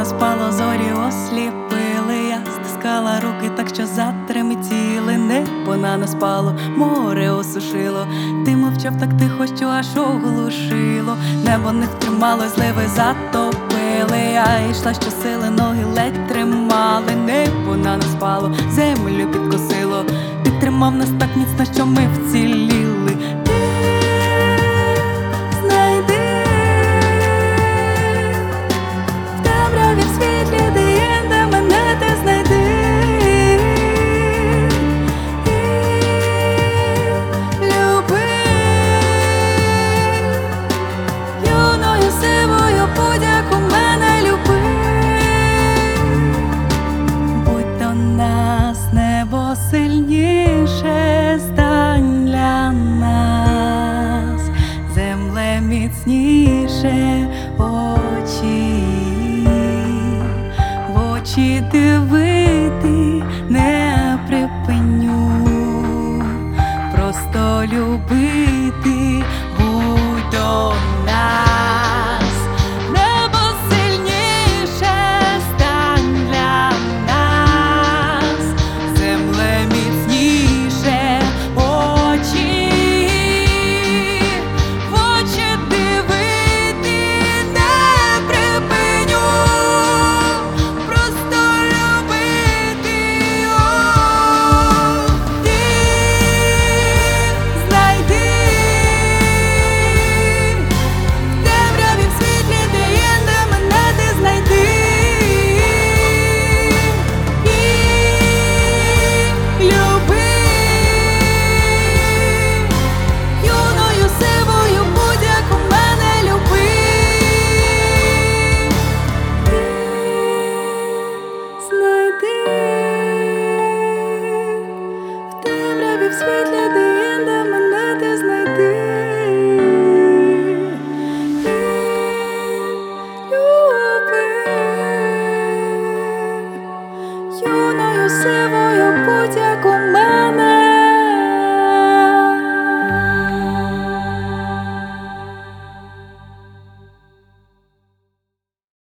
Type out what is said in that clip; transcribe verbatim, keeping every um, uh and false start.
погано спало, зорі осліпили. Я стискала руки так, що затремтіли. Небо на нас спало, море осушило. Ти мовчав так тихо, що аж оглушило. Небо не втримало, зливи затопили. Я йшла щосили, ноги ледь тримали. Небо на нас спало, землю підкосило. Підтримав нас так міцно, що ми вціліли. Сильніше стань для нас, земле міцніше, очі, в очі дивити не припиню, просто любити будь до нас. В світлі, де інде мене ти знайди, люби, юною сивою будь